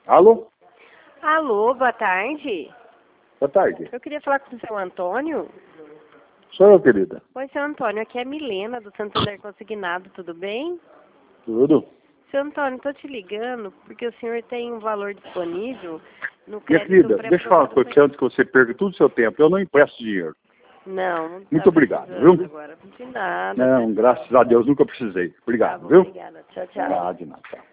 Alô? Alô, boa tarde. Boa tarde. Eu queria falar com o seu Antônio. Sou eu, querida. Oi, seu Antônio, aqui é a Milena, do Santander Consignado, tudo bem? Tudo? Seu Antônio, estou te ligando porque o senhor tem um valor disponível no Minha crédito querida, pré-pronto. deixa eu falar uma coisa antes que você perca todo o seu tempo. Eu não empresto dinheiro. Não Muito tá obrigado, precisando viu? agora. De nada. Não, graças a Deus, nunca precisei. Tá Obrigado, bom, viu? obrigada. Tchau, tchau. De nada.